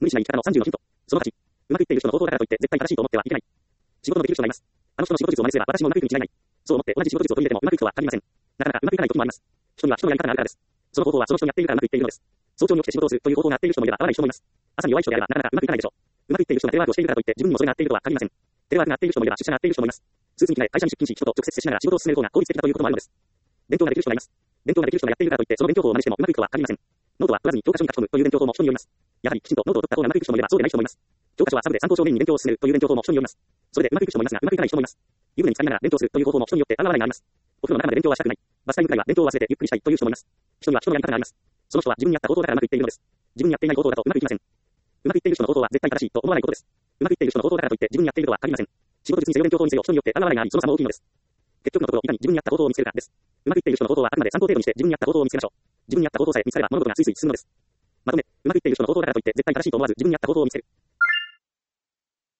無理しない生き方の30のヒント。その8、うまくいっている人の方法だからといって絶対正しいと思ってはいけない。仕事のできる人がいます。あの人の仕事術を真似すれば私もうまくいくに違いない。そう思って同じ仕事術を取り入れてもうまくいくとは限りません。なかなかうまくいかない時もあります。人には人のやり方があるからです。その方法はその人にやっているからうまくいっているのです。早朝に起きて仕事をするという方法が合っている人もいれば合わない人もいます。朝に弱い人であればなかなかうまくいかないでしょう。うまくいっている人がテレワークをしているからといって自分にもそれが合っているとは限りません。テレワークが合っている人もいれば出社が合っている人もいます。スーツに着替え会社に出勤し人と直接接しながら仕事を進める方が効率的だということもあるのです。勉強ができる人がいます。勉強ができる人がやっているからといってその勉強法を真似してもうまくいくとは限りません。ノートは取らずに教科書に書き込むという勉強法も人によります。やはりきちんとノートを取った方がうまくいく人もいればそうでない人もいます。教科書はサブで参考書をメインに勉強を進めるという勉強法も人によります。それでうまくいく人もいますがうまくいかない人もいます。湯船に浸かりながら勉強するという方法も人によって合う合わないがあります。お風呂の中まで勉強はしたくない。バスタイムくらいは勉強を忘れてゆっくりしたいという人もいます。人には人のやり方があります。その人は自分に合った方法だからうまくいっているのです。自分に合っていない方法だとうまくいきません。うまくいっている人の方法は絶対正しいと思わないことです。うまくいっている人の方法だからといって自分に合っているとは限りません。仕事術にせよ勉強法にせよ人によって合う合わないがありその差も大きいのです。結局のところいかに自分に合った方法を見つけるかです。うまくいっている人の方法はあくまで参考程度にして自分に合った方法を見つけましょう。自分に合った方法さえ見つかれば物事がスイスイ進むのです。まとめ、うまくいっている人の方法だからといって絶対正しいと思わず自分に合った方法を見つける。